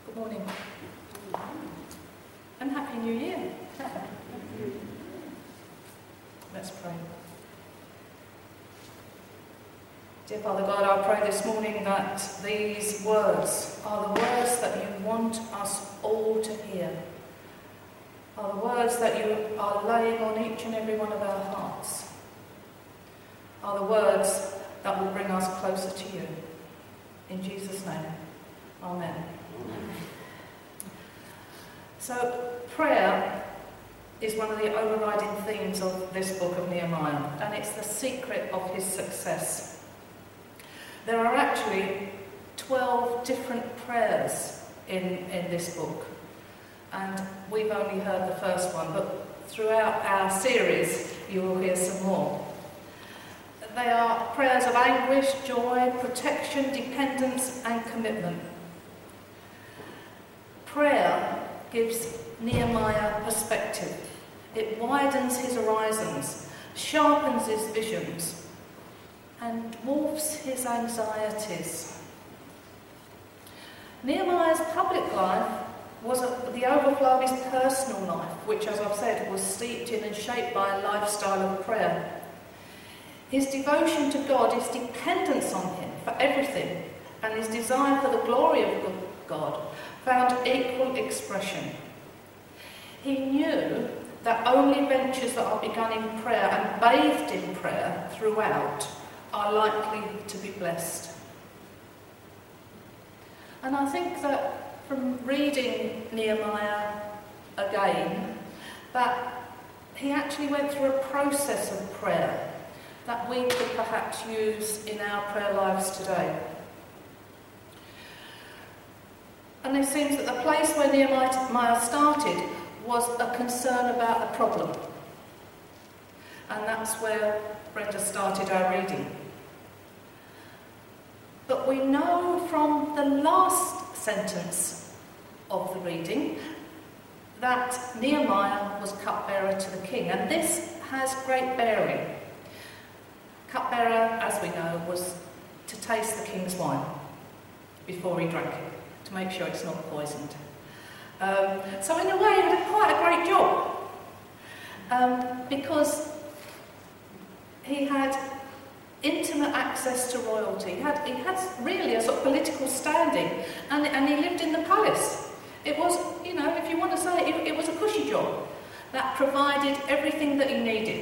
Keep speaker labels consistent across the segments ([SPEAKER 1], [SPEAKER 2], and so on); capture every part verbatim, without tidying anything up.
[SPEAKER 1] Good morning. And Happy New Year. Let's pray. Dear Father God, I pray this morning that these words are the words that you want us all to hear, are the words that you are laying on each and every one of our hearts, are the words that will bring us closer to you. In Jesus' name, Amen. Amen. So, prayer is one of the overriding themes of this book of Nehemiah, and it's the secret of his success. There are actually twelve different prayers in, in this book, and we've only heard the first one, but throughout our series you will hear some more. They are prayers of anguish, joy, protection, dependence and commitment. Prayer gives Nehemiah perspective. It widens his horizons, sharpens his visions, and dwarfs his anxieties. Nehemiah's public life was a, the overflow of his personal life, which, as I've said, was steeped in and shaped by a lifestyle of prayer. His devotion to God, his dependence on him for everything, and his desire for the glory of God found equal expression. He knew that only ventures that are begun in prayer and bathed in prayer throughout are likely to be blessed. And I think that from reading Nehemiah again, that he actually went through a process of prayer that we could perhaps use in our prayer lives today. And it seems that the place where Nehemiah started was a concern about the problem. And that's where Brenda started our reading. But we know from the last sentence of the reading that Nehemiah was cupbearer to the king, and this has great bearing. Cupbearer, as we know, was to taste the king's wine before he drank it, to make sure it's not poisoned. Um, so in a way, he had quite a great job, um, because he had intimate access to royalty. He had, he had really a sort of political standing, and, and he lived in the palace. It was, you know, if you want to say it, it, it was a cushy job that provided everything that he needed.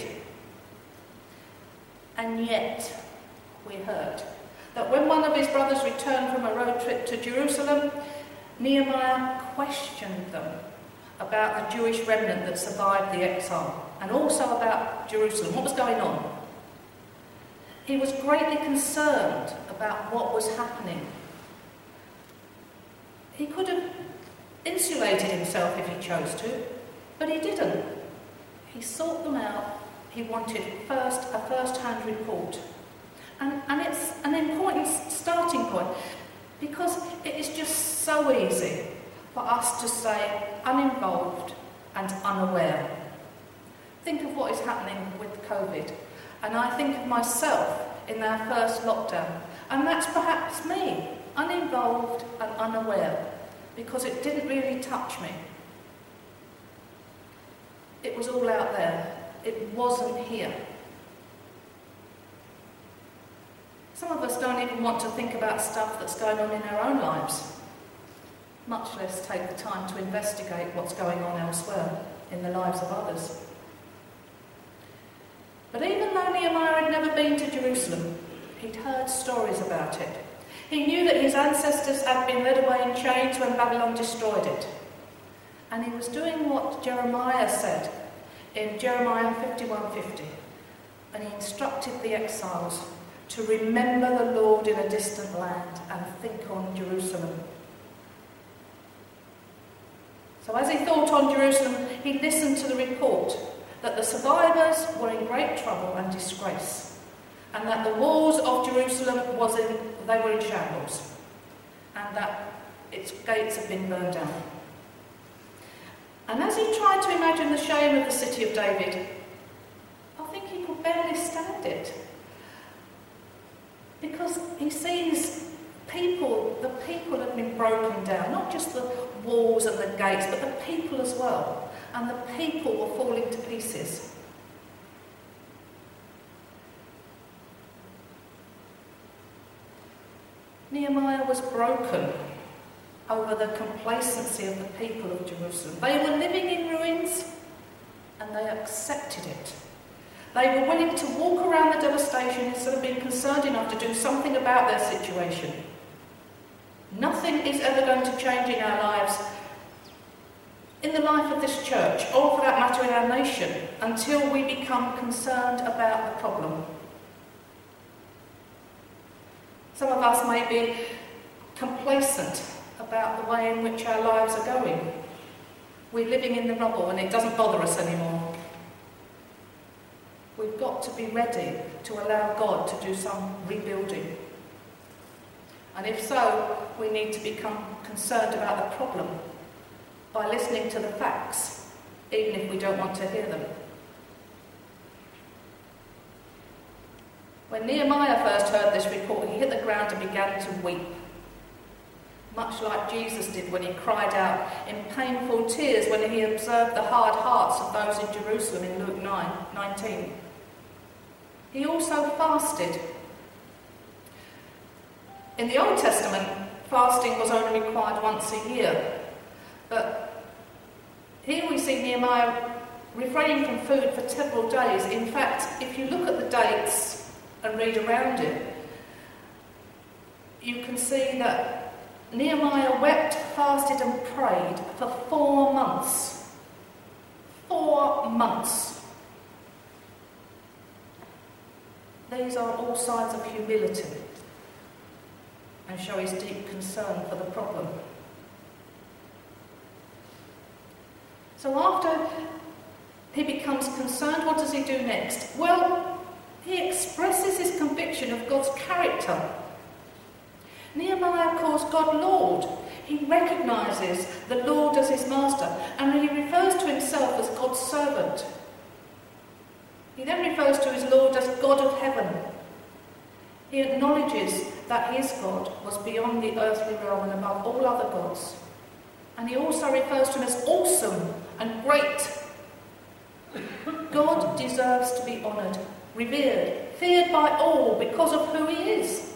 [SPEAKER 1] And yet, we heard that when one of his brothers returned from a road trip to Jerusalem, Nehemiah questioned them about the Jewish remnant that survived the exile, and also about Jerusalem, what was going on. He was greatly concerned about what was happening. He could have insulated himself if he chose to, but he didn't. He sought them out. He wanted first a first-hand report. And, and it's an important starting point, because it is just so easy for us to say uninvolved and unaware. Think of what is happening with COVID, and I think of myself in our first lockdown, and that's perhaps me, uninvolved and unaware, because it didn't really touch me. It was all out there. It wasn't here. Some of us don't even want to think about stuff that's going on in our own lives, much less take the time to investigate what's going on elsewhere in the lives of others. But even though Nehemiah had never been to Jerusalem, he'd heard stories about it. He knew that his ancestors had been led away in chains when Babylon destroyed it. And he was doing what Jeremiah said in Jeremiah fifty-one fifty, and he instructed the exiles to remember the Lord in a distant land and think on Jerusalem. So as he thought on Jerusalem, he listened to the report that the survivors were in great trouble and disgrace, and that the walls of Jerusalem was in, they were in shambles, and that its gates had been burned down. And as he tried to imagine the shame of the city of David, I think he could barely stand it. Because he sees people, the people have been broken down, not just the walls and the gates, but the people as well. And the people were falling to pieces. Nehemiah was broken over the complacency of the people of Jerusalem. They were living in ruins and they accepted it. They were willing to walk around the devastation instead of being concerned enough to do something about their situation. Nothing is ever going to change in our lives, in the life of this church, or for that matter in our nation, until we become concerned about the problem. Some of us may be complacent about the way in which our lives are going. We're living in the rubble and it doesn't bother us anymore. We've got to be ready to allow God to do some rebuilding. And if so, we need to become concerned about the problem by listening to the facts, even if we don't want to hear them. When Nehemiah first heard this report, he hit the ground and began to weep, much like Jesus did when he cried out in painful tears when he observed the hard hearts of those in Jerusalem in Luke nine nineteen. He also fasted. In the Old Testament, fasting was only required once a year, but here we see Nehemiah refraining from food for several days. In fact, if you look at the dates and read around it, you can see that Nehemiah wept, fasted and prayed for four months. Four months. These are all signs of humility and show his deep concern for the problem. So after he becomes concerned, what does he do next? Well, he expresses his conviction of God's character. Nehemiah calls God Lord. He recognises the Lord as his master, and he refers to himself as God's servant. He then refers to his Lord as God of heaven. He acknowledges that his God was beyond the earthly realm and above all other gods. And he also refers to him as awesome and great. God deserves to be honoured, revered, feared by all because of who he is.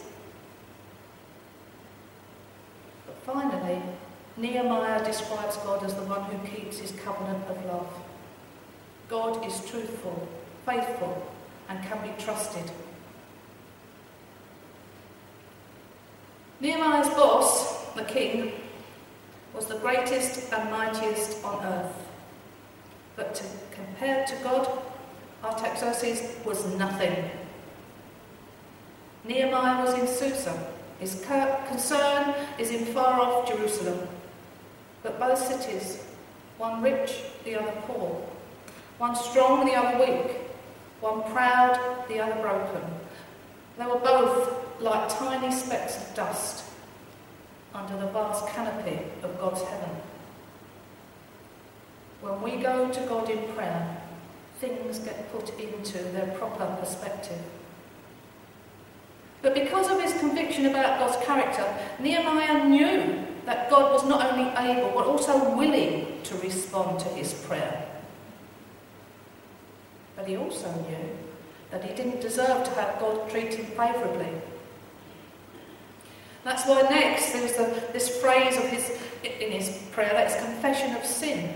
[SPEAKER 1] But finally, Nehemiah describes God as the one who keeps his covenant of love. God is truthful, faithful, and can be trusted. Nehemiah's boss, the king, was the greatest and mightiest on earth. But to, compared to God, Artaxerxes was nothing. Nehemiah was in Susa. His concern is in far-off Jerusalem. But both cities, one rich, the other poor, one strong, the other weak, one proud, the other broken. They were both like tiny specks of dust under the vast canopy of God's heaven. When we go to God in prayer, things get put into their proper perspective. But because of his conviction about God's character, Nehemiah knew that God was not only able but also willing to respond to his prayer. But he also knew that he didn't deserve to have God treat him favourably. That's why next there's the, this phrase of his in his prayer, that's confession of sin.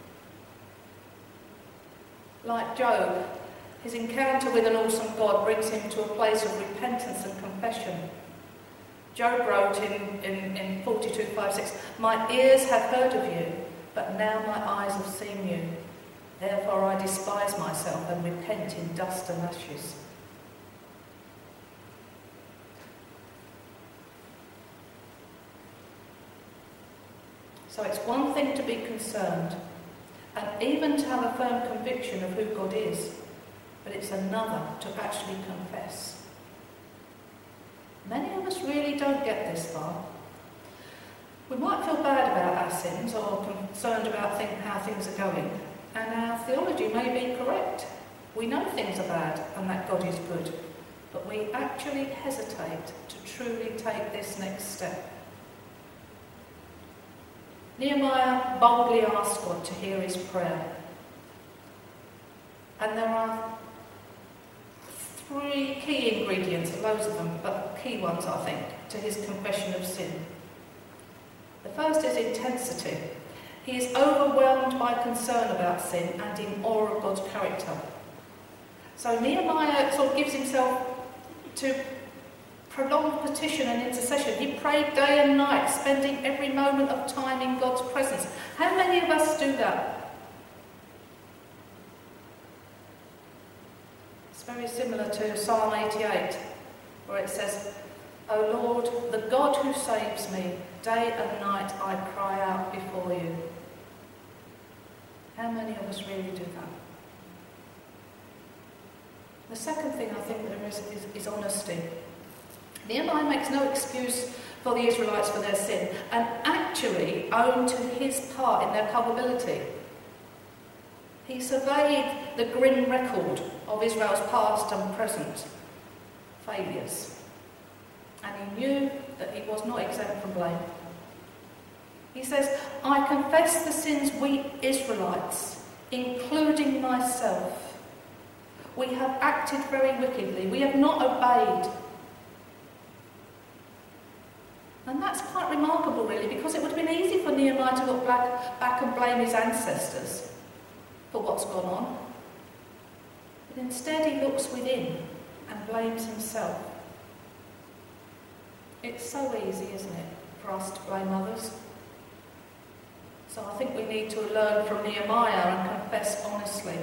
[SPEAKER 1] Like Job, his encounter with an awesome God brings him to a place of repentance and confession. Job wrote in, in, in forty-two, five, six, "My ears have heard of you, but now my eyes have seen you. Therefore I despise myself and repent in dust and ashes." So it's one thing to be concerned, and even to have a firm conviction of who God is, but it's another to actually confess. Many of us really don't get this far. We might feel bad about our sins or concerned about think, how things are going, and our theology may be correct. We know things are bad and that God is good. but we actually hesitate to truly take this next step. Nehemiah boldly asked God to hear his prayer. And there are three key ingredients, loads of them, but key ones, I think, to his confession of sin. The first is intensity. He is overwhelmed by concern about sin and in awe of God's character. So Nehemiah sort of gives himself to prolonged petition and intercession. He prayed day and night, spending every moment of time in God's presence. How many of us do that? It's very similar to Psalm eighty-eight, where it says, "O Lord, the God who saves me, day and night I cry out before you." How many of us really do that? The second thing I think there is, is, is honesty. Nehemiah makes no excuse for the Israelites for their sin and actually owned to his part in their culpability. He surveyed the grim record of Israel's past and present failures, and he knew that he was not exempt from blame. He says, "I confess the sins we Israelites, including myself. We have acted very wickedly. We have not obeyed." And that's quite remarkable, really, because it would have been easy for Nehemiah to look back, back and blame his ancestors for what's gone on. But instead he looks within and blames himself. It's so easy, isn't it, for us to blame others? So I think we need to learn from Nehemiah and confess honestly.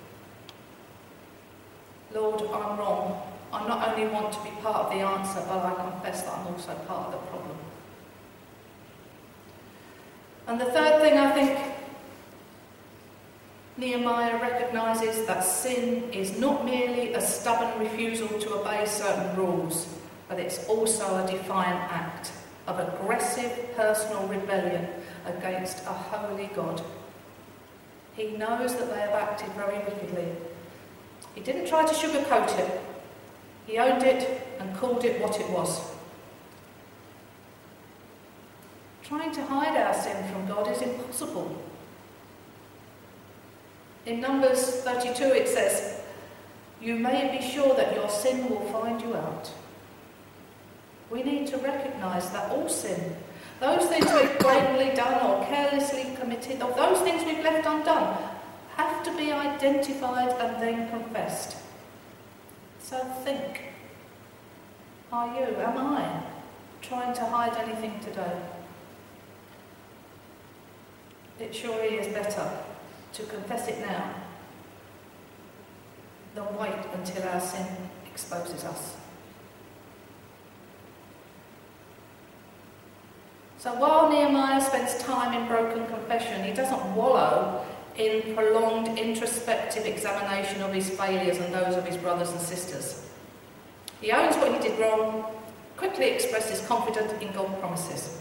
[SPEAKER 1] Lord, I'm wrong. I not only want to be part of the answer, but I confess that I'm also part of the problem. And the third thing, I think, Nehemiah recognises that sin is not merely a stubborn refusal to obey certain rules, but it's also a defiant act of aggressive personal rebellion against a holy God. He knows that they have acted very wickedly. He didn't try to sugarcoat it. He owned it and called it what it was. Trying to hide our sin from God is impossible. In Numbers thirty-two it says, "You may be sure that your sin will find you out." We need to recognise that all sin, those things we've blatantly done or carelessly committed, or those things we've left undone, have to be identified and then confessed. So think, are you, am I, trying to hide anything today? It surely is better to confess it now than wait until our sin exposes us. So while Nehemiah spends time in broken confession, he doesn't wallow in prolonged introspective examination of his failures and those of his brothers and sisters. He owns what he did wrong, quickly expresses confidence in God's promises.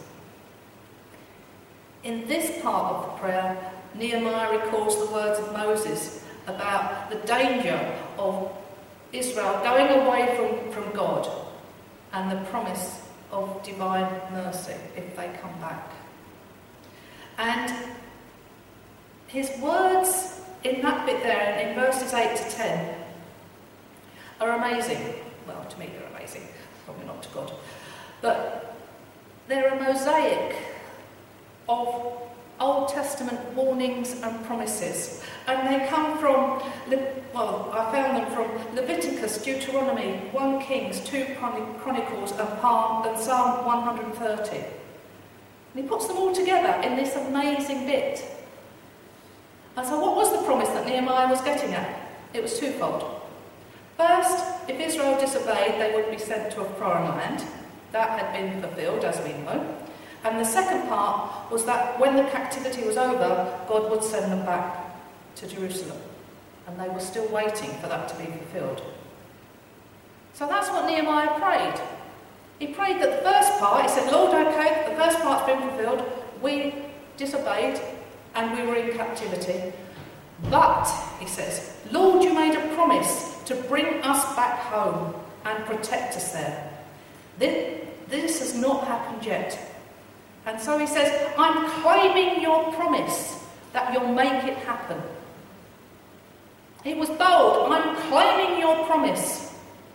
[SPEAKER 1] In this part of the prayer, Nehemiah recalls the words of Moses about the danger of Israel going away from, from God and the promise of divine mercy if they come back. And his words in that bit there, in verses eight to ten, are amazing. Well, to me they're amazing, probably not to God. But they're a mosaic of Old Testament warnings and promises. And they come from, well, I found them from Leviticus, Deuteronomy, First Kings, Second Chronicles, and Psalm one hundred thirty. And he puts them all together in this amazing bit. And so what was the promise that Nehemiah was getting at? It was twofold. First, if Israel disobeyed, they would be sent to a foreign land. That had been fulfilled, as we know. And the second part was that when the captivity was over, God would send them back to Jerusalem. And they were still waiting for that to be fulfilled. So that's what Nehemiah prayed. He prayed that the first part, he said, Lord, okay, the first part's been fulfilled. We disobeyed and we were in captivity. But, he says, Lord, you made a promise to bring us back home. and protect us there. This, this has not happened yet. And so he says, I'm claiming your promise that you'll make it happen. He was bold. I'm claiming your promise.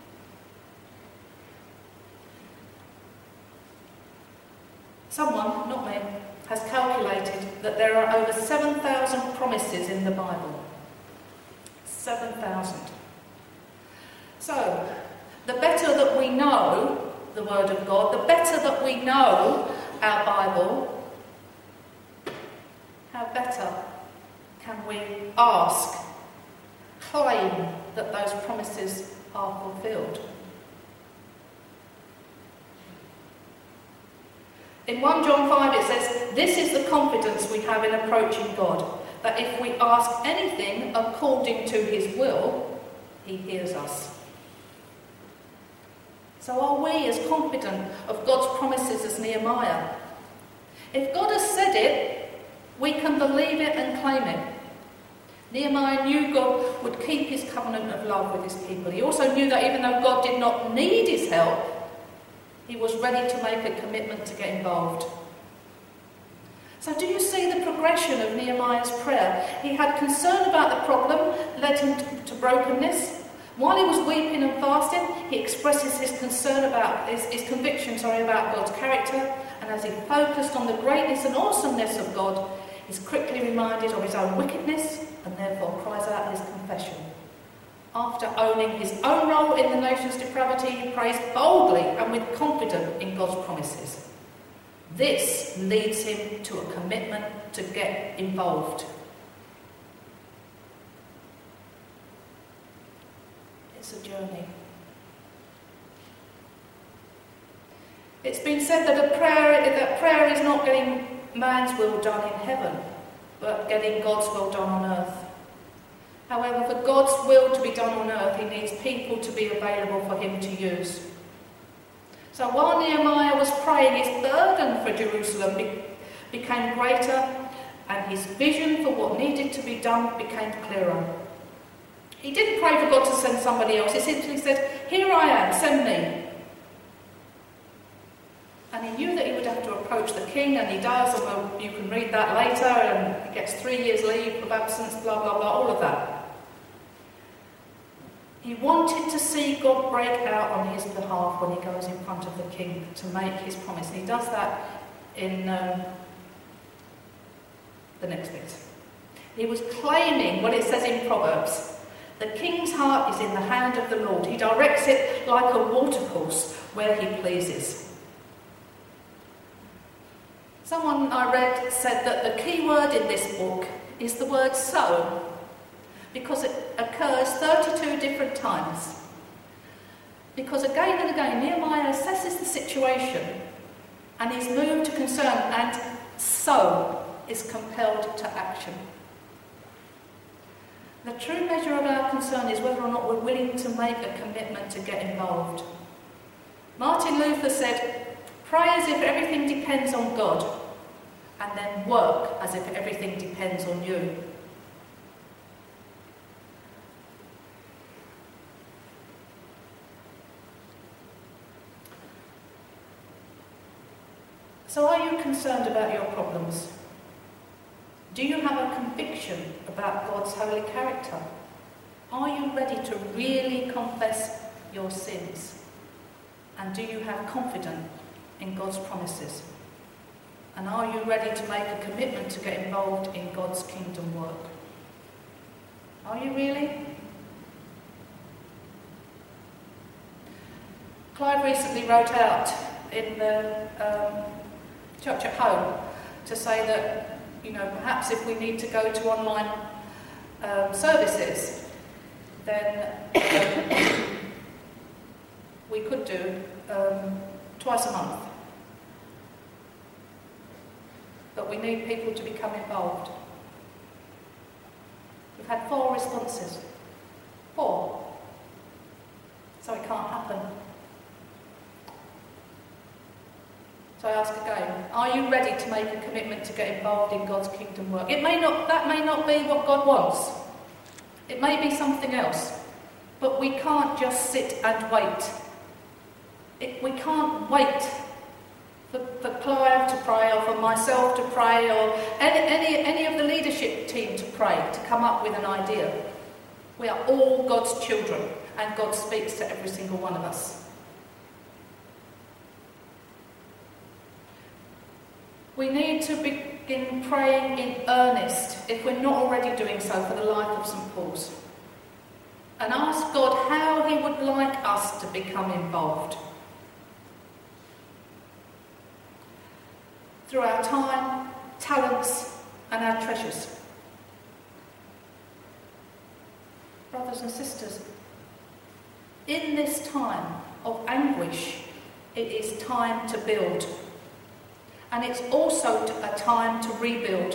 [SPEAKER 1] Someone, not me, has calculated that there are over seven thousand promises in the Bible. seven thousand. So, the better that we know the Word of God, the better that we know our Bible, how better can we ask, claim that those promises are fulfilled. In First John five it says, this is the confidence we have in approaching God, that if we ask anything according to his will, he hears us. So are we as confident of God's promises as Nehemiah? If God has said it, we can believe it and claim it. Nehemiah knew God would keep his covenant of love with his people. He also knew that even though God did not need his help, he was ready to make a commitment to get involved. So do you see the progression of Nehemiah's prayer? He had concern about the problem, led him to, to brokenness. While he was weeping and fasting, he expresses his concern about, his, his conviction, sorry, about God's character. And as he focused on the greatness and awesomeness of God, he's quickly reminded of his own wickedness and therefore cries out his confession. After owning his own role in the nation's depravity, he prays boldly and with confidence in God's promises. This leads him to a commitment to get involved. It's a journey. It's been said that a prayer that prayer is not getting man's will done in heaven, but getting God's will done on earth. However, for God's will to be done on earth, he needs people to be available for him to use. So while Nehemiah was praying, his burden for Jerusalem be- became greater, and his vision for what needed to be done became clearer. He didn't pray for God to send somebody else. He simply said, here I am, send me. And he knew that he would have to approach the king, and he does, and well, you can read that later, and he gets three years leave of absence, blah, blah, blah, all of that. He wanted to see God break out on his behalf when he goes in front of the king to make his promise. And he does that in um, the next bit. He was claiming what it says in Proverbs. The king's heart is in the hand of the Lord. He directs it like a watercourse where he pleases. Someone I read said that the key word in this book is the word so, because it occurs thirty-two different times. Because again and again, Nehemiah assesses the situation and he's moved to concern, and so is compelled to action. The true measure of our concern is whether or not we're willing to make a commitment to get involved. Martin Luther said, pray as if everything depends on God, and then work as if everything depends on you. So are you concerned about your problems? Do you have a conviction about God's holy character? Are you ready to really confess your sins? And do you have confidence in God's promises? And are you ready to make a commitment to get involved in God's kingdom work? Are you really? Clive recently wrote out in the um, Church at Home to say that, you know, perhaps if we need to go to online um, services, then um, we could do um, twice a month. But we need people to become involved. We've had four responses. Four. So it can't happen. So I ask again, are you ready to make a commitment to get involved in God's kingdom work? It may not, that may not be what God wants. It may be something else. But we can't just sit and wait. It, we can't wait for, for Clive to pray, or for myself to pray, or any, any, any of the leadership team to pray, to come up with an idea. We are all God's children, and God speaks to every single one of us. We need to begin praying in earnest, if we're not already doing so, for the life of St Paul's. And ask God how he would like us to become involved. Through our time, talents, and our treasures. Brothers and sisters, in this time of anguish, it is time to build. And it's also a time to rebuild.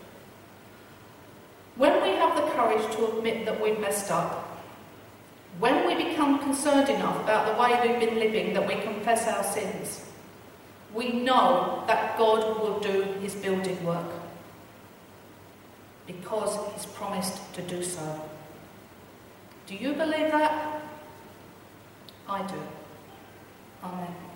[SPEAKER 1] When we have the courage to admit that we've messed up, when we become concerned enough about the way we've been living that we confess our sins, we know that God will do his building work, because he's promised to do so. Do you believe that? I do. Amen.